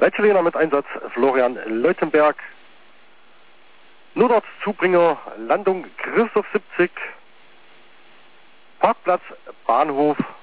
Leitschelehner mit Einsatz Florian Leutenberg. Nordort Zubringer, Landung Christoph 70. Parkplatz Bahnhof